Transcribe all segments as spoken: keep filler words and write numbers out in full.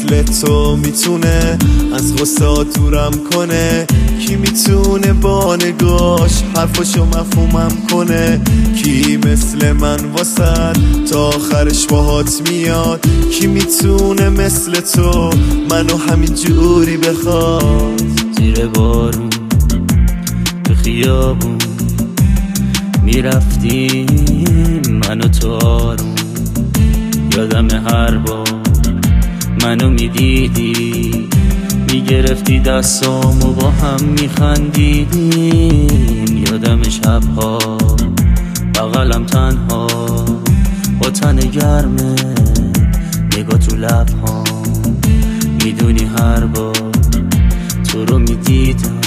مثل تو میتونه از غصه دورم کنه؟ کی میتونه با نگاش حرفاشو مفهومم کنه؟ کی مثل من واسد تا آخرش باهات میاد؟ کی میتونه مثل تو منو همین جوری بخواد؟ زیر بارون به خیابون میرفتیم من و تو آروم، یادم هر بار منو میدیدی میگرفتی دستام و با هم میخندیدیم. یادم شبها بغلم تنها با تن گرمه نگاه تو لبها، میدونی هر بار تو رو میدیدم.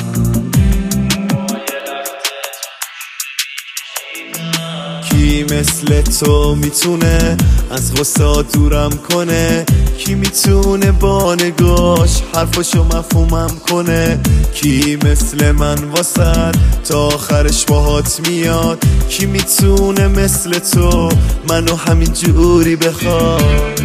کی مثل تو میتونه از غصه دورم کنه؟ کی میتونه با نگاش حرفاشو مفهومم کنه؟ کی مثل من واسد تا آخرش باهات میاد؟ کی میتونه مثل تو منو همین جوری بخواد؟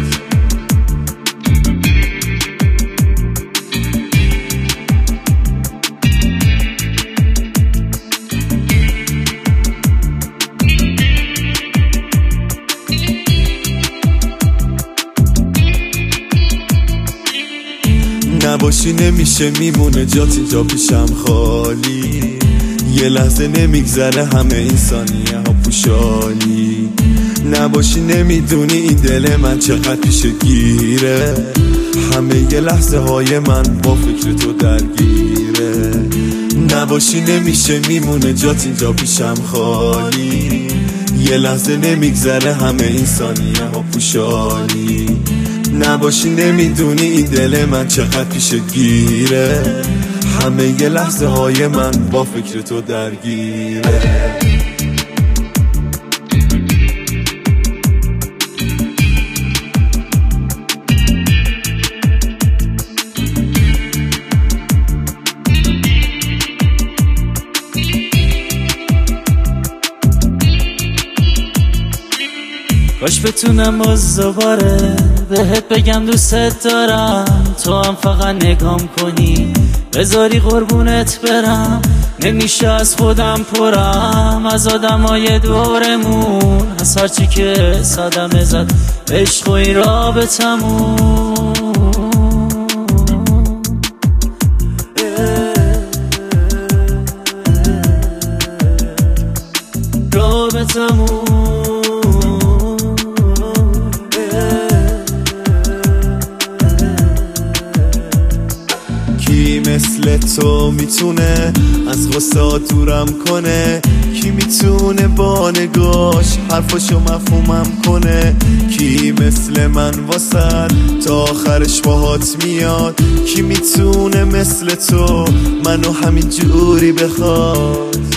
نباشی نمیشه میمونه جات اینجا پیشم خالی، یه لحظه نمیگذره همه این ثانیه ها پوشالی. نباشی نمیدونی این دل من چقدر پیش گیره، همه یه لحظه های من با فکر تو درگیره. نباشی نمیشه میمونه جات اینجا پیشم خالی، یه لحظه نمیگذره همه این ثانیه ها پوشالی. نباشی نمیدونی این دل من چقدر پیش گیره، همه یه لحظه های من با فکر تو درگیره. کاش بتونم باز دوباره بهت بگم دوستت دارم، تو هم فقط نگام کنی بذاری قربونت برم. نمیشه از خودم پرم از آدمای دورمون، از هرچی که صدمه زد عشق و این رابطمون. رابطمون کی مثل تو میتونه از غصه دورم کنه؟ کی میتونه با نگاش حرفاشو مفهومم کنه؟ کی مثل من واسد تا آخرش باهات میاد؟ کی میتونه مثل تو منو همین جوری بخواد؟